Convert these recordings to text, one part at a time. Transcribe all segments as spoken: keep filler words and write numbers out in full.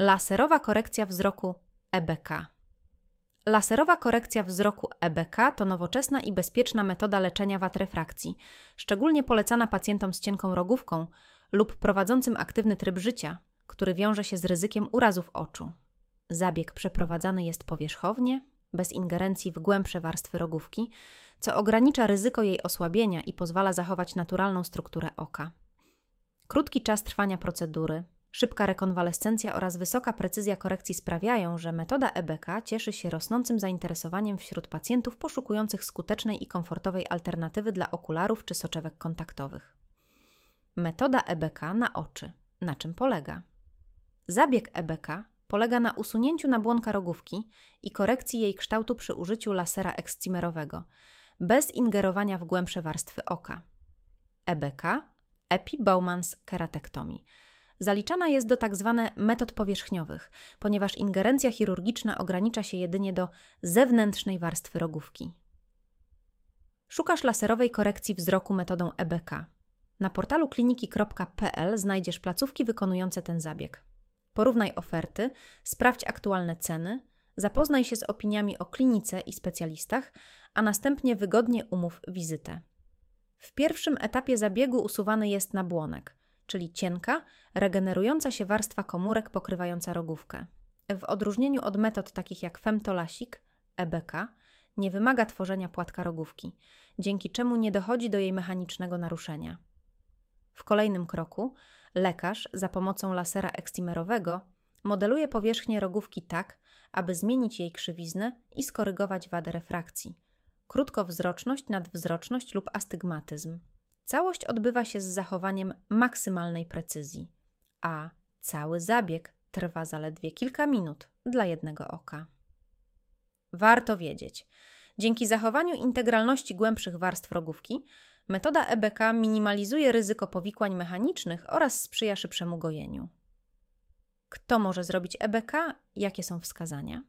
Laserowa korekcja wzroku E B K. Laserowa korekcja wzroku E B K to nowoczesna i bezpieczna metoda leczenia wad refrakcji, szczególnie polecana pacjentom z cienką rogówką lub prowadzącym aktywny tryb życia, który wiąże się z ryzykiem urazów oczu. Zabieg przeprowadzany jest powierzchownie, bez ingerencji w głębsze warstwy rogówki, co ogranicza ryzyko jej osłabienia i pozwala zachować naturalną strukturę oka. Krótki czas trwania procedury, szybka rekonwalescencja oraz wysoka precyzja korekcji sprawiają, że metoda E B K cieszy się rosnącym zainteresowaniem wśród pacjentów poszukujących skutecznej i komfortowej alternatywy dla okularów czy soczewek kontaktowych. Metoda E B K na oczy. Na czym polega? Zabieg E B K polega na usunięciu nabłonka rogówki i korekcji jej kształtu przy użyciu lasera ekscimerowego, bez ingerowania w głębsze warstwy oka. E B K – Epi-Bowman's keratektomii. Zaliczana jest do tzw. metod powierzchniowych, ponieważ ingerencja chirurgiczna ogranicza się jedynie do zewnętrznej warstwy rogówki. Szukasz laserowej korekcji wzroku metodą E B K. Na portalu kliniki kropka p l znajdziesz placówki wykonujące ten zabieg. Porównaj oferty, sprawdź aktualne ceny, zapoznaj się z opiniami o klinice i specjalistach, a następnie wygodnie umów wizytę. W pierwszym etapie zabiegu usuwany jest nabłonek, czyli cienka, regenerująca się warstwa komórek pokrywająca rogówkę. W odróżnieniu od metod takich jak femtolasik, E B K, nie wymaga tworzenia płatka rogówki, dzięki czemu nie dochodzi do jej mechanicznego naruszenia. W kolejnym kroku lekarz za pomocą lasera ekscimerowego modeluje powierzchnię rogówki tak, aby zmienić jej krzywiznę i skorygować wadę refrakcji, krótkowzroczność, nadwzroczność lub astygmatyzm. Całość odbywa się z zachowaniem maksymalnej precyzji, a cały zabieg trwa zaledwie kilka minut dla jednego oka. Warto wiedzieć, dzięki zachowaniu integralności głębszych warstw rogówki, metoda E B K minimalizuje ryzyko powikłań mechanicznych oraz sprzyja szybszemu gojeniu. Kto może zrobić E B K? Jakie są wskazania?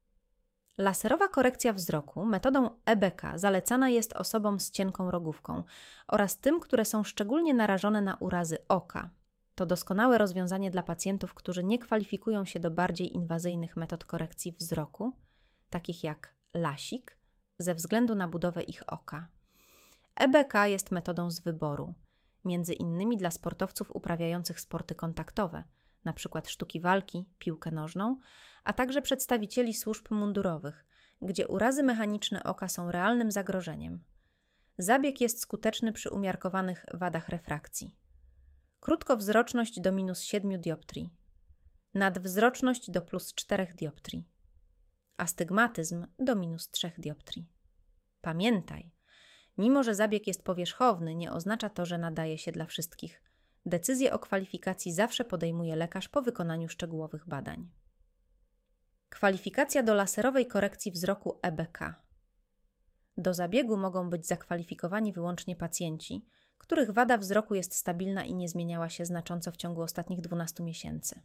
Laserowa korekcja wzroku metodą E B K zalecana jest osobom z cienką rogówką oraz tym, które są szczególnie narażone na urazy oka. To doskonałe rozwiązanie dla pacjentów, którzy nie kwalifikują się do bardziej inwazyjnych metod korekcji wzroku, takich jak lasik, ze względu na budowę ich oka. E B K jest metodą z wyboru, między innymi dla sportowców uprawiających sporty kontaktowe, np. sztuki walki, piłkę nożną, a także przedstawicieli służb mundurowych, gdzie urazy mechaniczne oka są realnym zagrożeniem. Zabieg jest skuteczny przy umiarkowanych wadach refrakcji. Krótkowzroczność do minus siedmiu dioptrii, nadwzroczność do plus czterech dioptrii, astygmatyzm do minus trzech dioptrii. Pamiętaj, mimo że zabieg jest powierzchowny, nie oznacza to, że nadaje się dla wszystkich. Decyzję o kwalifikacji zawsze podejmuje lekarz po wykonaniu szczegółowych badań. Kwalifikacja do laserowej korekcji wzroku E B K. Do zabiegu mogą być zakwalifikowani wyłącznie pacjenci, których wada wzroku jest stabilna i nie zmieniała się znacząco w ciągu ostatnich dwunastu miesięcy.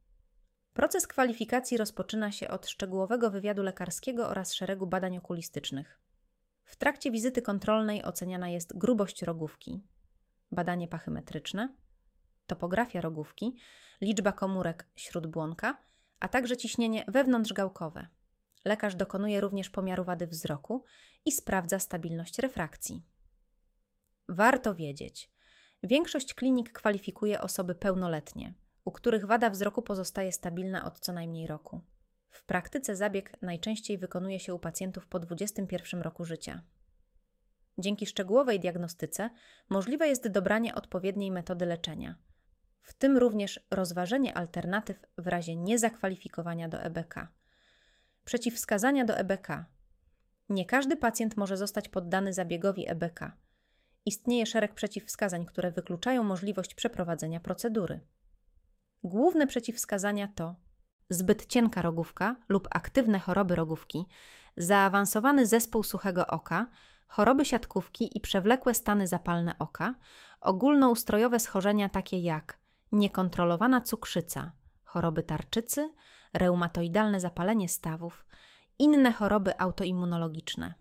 Proces kwalifikacji rozpoczyna się od szczegółowego wywiadu lekarskiego oraz szeregu badań okulistycznych. W trakcie wizyty kontrolnej oceniana jest grubość rogówki, badanie pachymetryczne, topografia rogówki, liczba komórek śródbłonka, a także ciśnienie wewnątrzgałkowe. Lekarz dokonuje również pomiaru wady wzroku i sprawdza stabilność refrakcji. Warto wiedzieć, większość klinik kwalifikuje osoby pełnoletnie, u których wada wzroku pozostaje stabilna od co najmniej roku. W praktyce zabieg najczęściej wykonuje się u pacjentów po dwudziestym pierwszym roku życia. Dzięki szczegółowej diagnostyce możliwe jest dobranie odpowiedniej metody leczenia, w tym również rozważenie alternatyw w razie niezakwalifikowania do E B K. Przeciwwskazania do E B K. Nie każdy pacjent może zostać poddany zabiegowi E B K. Istnieje szereg przeciwwskazań, które wykluczają możliwość przeprowadzenia procedury. Główne przeciwwskazania to zbyt cienka rogówka lub aktywne choroby rogówki, zaawansowany zespół suchego oka, choroby siatkówki i przewlekłe stany zapalne oka, ogólnoustrojowe schorzenia takie jak niekontrolowana cukrzyca, choroby tarczycy, reumatoidalne zapalenie stawów, inne choroby autoimmunologiczne,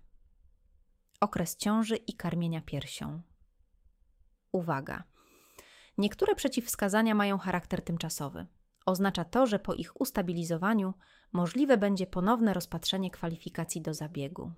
okres ciąży i karmienia piersią. Uwaga! Niektóre przeciwwskazania mają charakter tymczasowy. Oznacza to, że po ich ustabilizowaniu możliwe będzie ponowne rozpatrzenie kwalifikacji do zabiegu.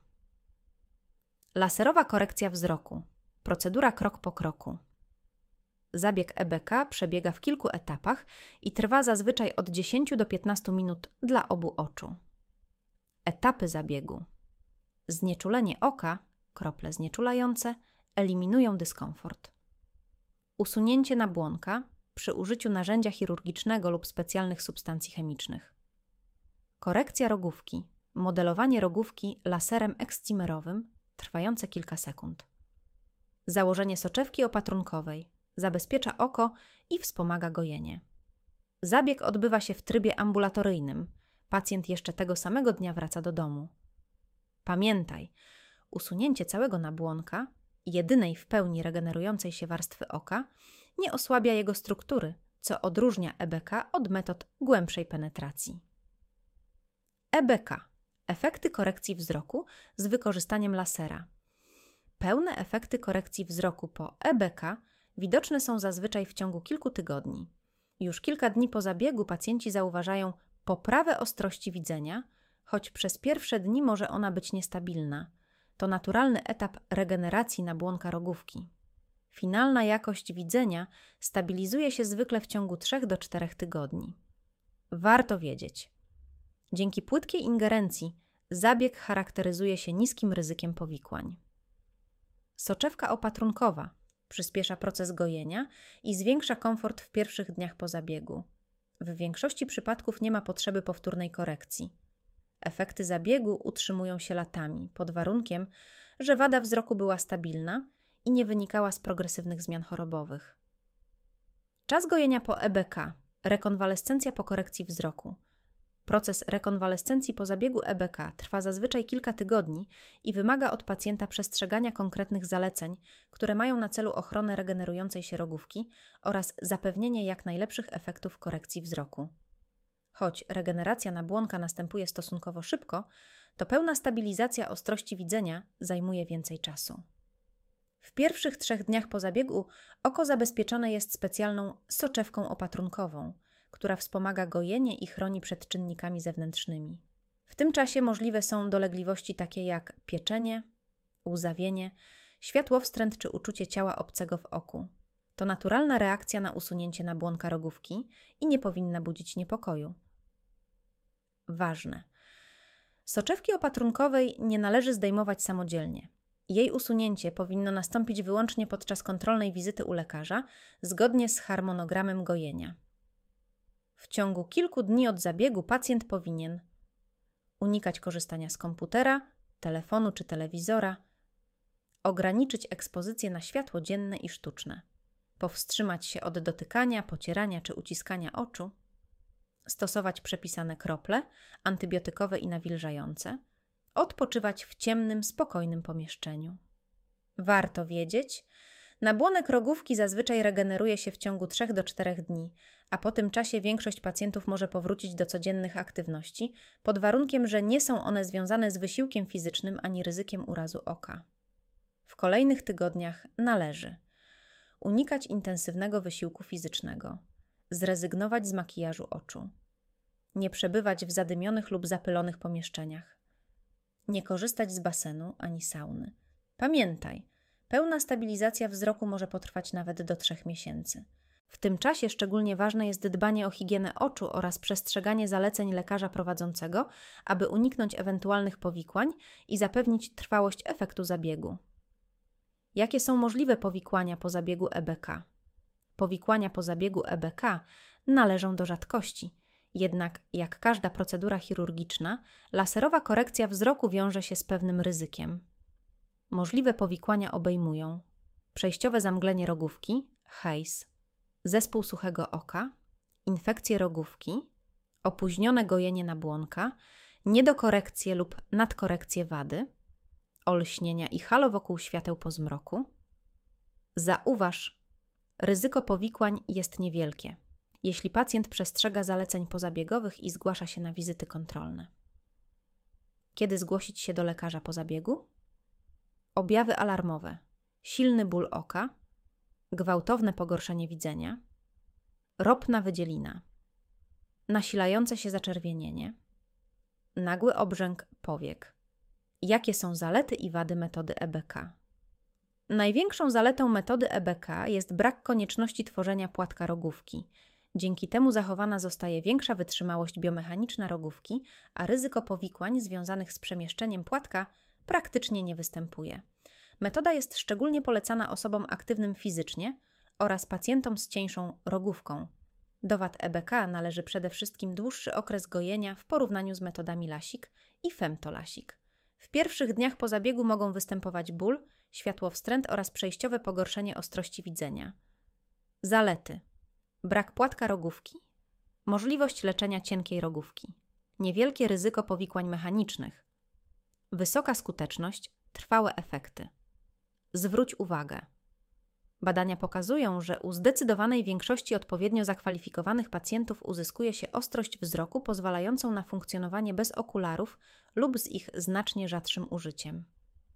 Laserowa korekcja wzroku. Procedura krok po kroku. Zabieg E B K przebiega w kilku etapach i trwa zazwyczaj od dziesięciu do piętnastu minut dla obu oczu. Etapy zabiegu. Znieczulenie oka, krople znieczulające, eliminują dyskomfort. Usunięcie nabłonka przy użyciu narzędzia chirurgicznego lub specjalnych substancji chemicznych. Korekcja rogówki. Modelowanie rogówki laserem ekscimerowym, trwające kilka sekund. Założenie soczewki opatrunkowej. Zabezpiecza oko i wspomaga gojenie. Zabieg odbywa się w trybie ambulatoryjnym. Pacjent jeszcze tego samego dnia wraca do domu. Pamiętaj, usunięcie całego nabłonka, jedynej w pełni regenerującej się warstwy oka, nie osłabia jego struktury, co odróżnia E B K od metod głębszej penetracji. E B K. Efekty korekcji wzroku z wykorzystaniem lasera. Pełne efekty korekcji wzroku po E B K widoczne są zazwyczaj w ciągu kilku tygodni. Już kilka dni po zabiegu pacjenci zauważają poprawę ostrości widzenia, choć przez pierwsze dni może ona być niestabilna. To naturalny etap regeneracji nabłonka rogówki. Finalna jakość widzenia stabilizuje się zwykle w ciągu trzech do czterech tygodni. Warto wiedzieć. Dzięki płytkiej ingerencji zabieg charakteryzuje się niskim ryzykiem powikłań. Soczewka opatrunkowa przyspiesza proces gojenia i zwiększa komfort w pierwszych dniach po zabiegu. W większości przypadków nie ma potrzeby powtórnej korekcji. Efekty zabiegu utrzymują się latami, pod warunkiem, że wada wzroku była stabilna i nie wynikała z progresywnych zmian chorobowych. Czas gojenia po E B K. Rekonwalescencja po korekcji wzroku. Proces rekonwalescencji po zabiegu E B K trwa zazwyczaj kilka tygodni i wymaga od pacjenta przestrzegania konkretnych zaleceń, które mają na celu ochronę regenerującej się rogówki oraz zapewnienie jak najlepszych efektów korekcji wzroku. Choć regeneracja nabłonka następuje stosunkowo szybko, to pełna stabilizacja ostrości widzenia zajmuje więcej czasu. W pierwszych trzech dniach po zabiegu oko zabezpieczone jest specjalną soczewką opatrunkową, która wspomaga gojenie i chroni przed czynnikami zewnętrznymi. W tym czasie możliwe są dolegliwości takie jak pieczenie, łzawienie, światłowstręt czy uczucie ciała obcego w oku. To naturalna reakcja na usunięcie nabłonka rogówki i nie powinna budzić niepokoju. Ważne. Soczewki opatrunkowej nie należy zdejmować samodzielnie. Jej usunięcie powinno nastąpić wyłącznie podczas kontrolnej wizyty u lekarza, zgodnie z harmonogramem gojenia. W ciągu kilku dni od zabiegu pacjent powinien unikać korzystania z komputera, telefonu czy telewizora, ograniczyć ekspozycję na światło dzienne i sztuczne, powstrzymać się od dotykania, pocierania czy uciskania oczu, stosować przepisane krople antybiotykowe i nawilżające, odpoczywać w ciemnym, spokojnym pomieszczeniu. Warto wiedzieć, nabłonek rogówki zazwyczaj regeneruje się w ciągu trzech do czterech dni, a po tym czasie większość pacjentów może powrócić do codziennych aktywności, pod warunkiem, że nie są one związane z wysiłkiem fizycznym ani ryzykiem urazu oka. W kolejnych tygodniach należy unikać intensywnego wysiłku fizycznego, zrezygnować z makijażu oczu, nie przebywać w zadymionych lub zapylonych pomieszczeniach, nie korzystać z basenu ani sauny. Pamiętaj, pełna stabilizacja wzroku może potrwać nawet do trzech miesięcy. W tym czasie szczególnie ważne jest dbanie o higienę oczu oraz przestrzeganie zaleceń lekarza prowadzącego, aby uniknąć ewentualnych powikłań i zapewnić trwałość efektu zabiegu. Jakie są możliwe powikłania po zabiegu E B K? Powikłania po zabiegu E B K należą do rzadkości. Jednak, jak każda procedura chirurgiczna, laserowa korekcja wzroku wiąże się z pewnym ryzykiem. Możliwe powikłania obejmują przejściowe zamglenie rogówki, hejs, zespół suchego oka, infekcję rogówki, opóźnione gojenie nabłonka, niedokorekcję lub nadkorekcję wady, olśnienia i halo wokół świateł po zmroku. Zauważ, ryzyko powikłań jest niewielkie, jeśli pacjent przestrzega zaleceń pozabiegowych i zgłasza się na wizyty kontrolne. Kiedy zgłosić się do lekarza po zabiegu? Objawy alarmowe: silny ból oka, gwałtowne pogorszenie widzenia, ropna wydzielina, nasilające się zaczerwienienie, nagły obrzęk powiek. Jakie są zalety i wady metody E B K? Największą zaletą metody E B K jest brak konieczności tworzenia płatka rogówki. Dzięki temu zachowana zostaje większa wytrzymałość biomechaniczna rogówki, a ryzyko powikłań związanych z przemieszczeniem płatka praktycznie nie występuje. Metoda jest szczególnie polecana osobom aktywnym fizycznie oraz pacjentom z cieńszą rogówką. Do wad E B K należy przede wszystkim dłuższy okres gojenia w porównaniu z metodami LASIK i femtolasik. W pierwszych dniach po zabiegu mogą występować ból, światłowstręt oraz przejściowe pogorszenie ostrości widzenia. Zalety: brak płatka rogówki, możliwość leczenia cienkiej rogówki, niewielkie ryzyko powikłań mechanicznych, wysoka skuteczność, trwałe efekty. Zwróć uwagę: badania pokazują, że u zdecydowanej większości odpowiednio zakwalifikowanych pacjentów uzyskuje się ostrość wzroku pozwalającą na funkcjonowanie bez okularów lub z ich znacznie rzadszym użyciem.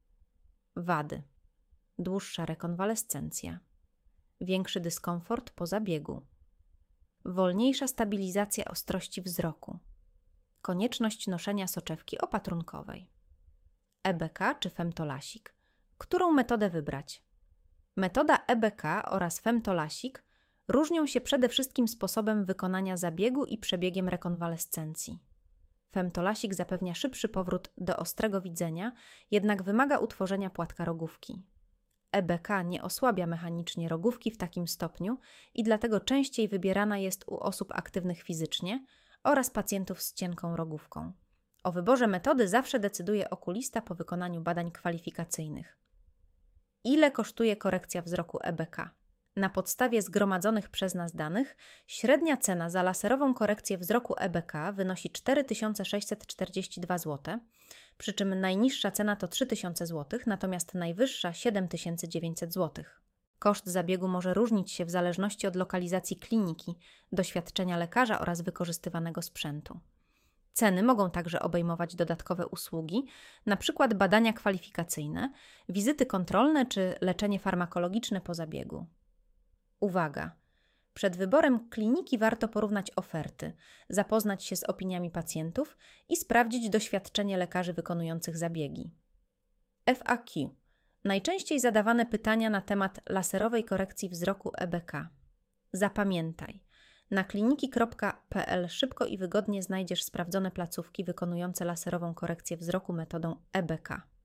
Wady: dłuższa rekonwalescencja, większy dyskomfort po zabiegu, wolniejsza stabilizacja ostrości wzroku, konieczność noszenia soczewki opatrunkowej. E B K czy femtolasik? Którą metodę wybrać? Metoda E B K oraz femtolasik różnią się przede wszystkim sposobem wykonania zabiegu i przebiegiem rekonwalescencji. Femtolasik zapewnia szybszy powrót do ostrego widzenia, jednak wymaga utworzenia płatka rogówki. E B K nie osłabia mechanicznie rogówki w takim stopniu i dlatego częściej wybierana jest u osób aktywnych fizycznie oraz pacjentów z cienką rogówką. O wyborze metody zawsze decyduje okulista po wykonaniu badań kwalifikacyjnych. Ile kosztuje korekcja wzroku E B K? Na podstawie zgromadzonych przez nas danych średnia cena za laserową korekcję wzroku E B K wynosi cztery tysiące sześćset czterdzieści dwa złote, przy czym najniższa cena to trzy tysiące złotych, natomiast najwyższa siedem tysięcy dziewięćset złotych. Koszt zabiegu może różnić się w zależności od lokalizacji kliniki, doświadczenia lekarza oraz wykorzystywanego sprzętu. Ceny mogą także obejmować dodatkowe usługi, np. badania kwalifikacyjne, wizyty kontrolne czy leczenie farmakologiczne po zabiegu. Uwaga! Przed wyborem kliniki warto porównać oferty, zapoznać się z opiniami pacjentów i sprawdzić doświadczenie lekarzy wykonujących zabiegi. F A Q. Najczęściej zadawane pytania na temat laserowej korekcji wzroku E B K. Zapamiętaj. Na kliniki kropka p l szybko i wygodnie znajdziesz sprawdzone placówki wykonujące laserową korekcję wzroku metodą E B K.